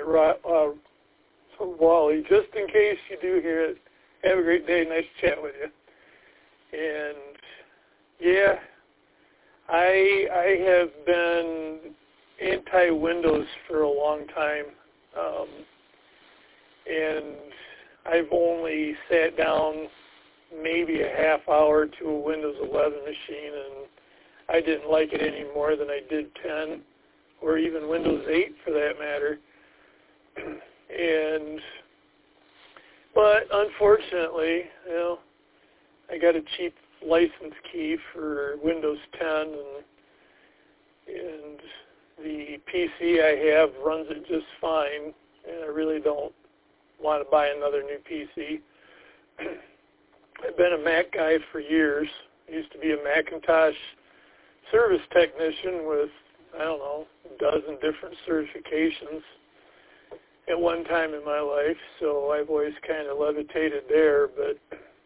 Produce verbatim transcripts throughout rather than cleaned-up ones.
right, uh, Wally. Just in case you do hear it, have a great day. Nice to chat with you. And yeah, I I have been anti-Windows for a long time, um, and I've only sat down maybe a half hour to a Windows eleven machine, and I didn't like it any more than I did ten, or even Windows eight for that matter. And but unfortunately, you know, I got a cheap license key for Windows ten, and and the P C I have runs it just fine, and I really don't want to buy another new P C. I've been a Mac guy for years. I used to be a Macintosh service technician with, I don't know, a dozen different certifications at one time in my life, so I've always kind of levitated there, but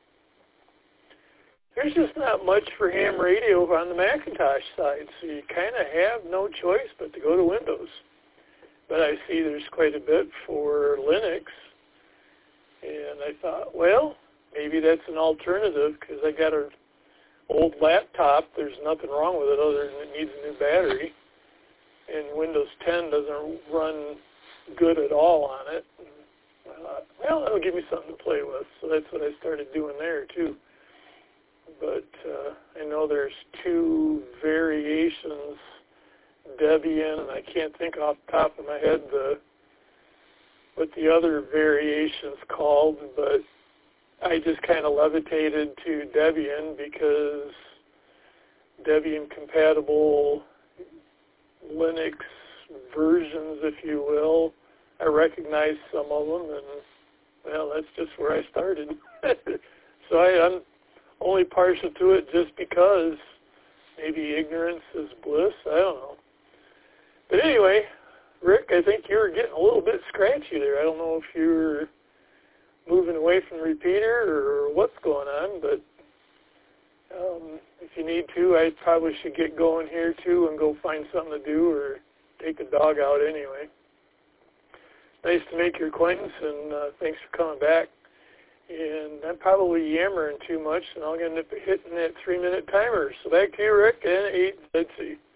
there's just not much for ham radio on the Macintosh side, so you kind of have no choice but to go to Windows. But I see there's quite a bit for Linux, and I thought, well, maybe that's an alternative, because I got an old laptop. There's nothing wrong with it other than it needs a new battery, and Windows ten doesn't run good at all on it. And I thought, well, that'll give me something to play with, so that's what I started doing there, too. But uh, I know there's two variations, Debian, and I can't think off the top of my head the what the other variation's called, but I just kind of levitated to Debian because Debian compatible Linux versions, if you will, I recognize some of them, and well, that's just where I started. So I, I'm only partial to it just because maybe ignorance is bliss. I don't know. But anyway, Rick, I think you were getting a little bit scratchy there. I don't know if you were moving away from the repeater or what's going on, but um, if you need to, I probably should get going here too and go find something to do or take the dog out anyway. Nice to make your acquaintance, and uh, thanks for coming back. And I'm probably yammering too much, and I'm going to end up hitting that three-minute timer. So back to you, Rick, and eight, let's see.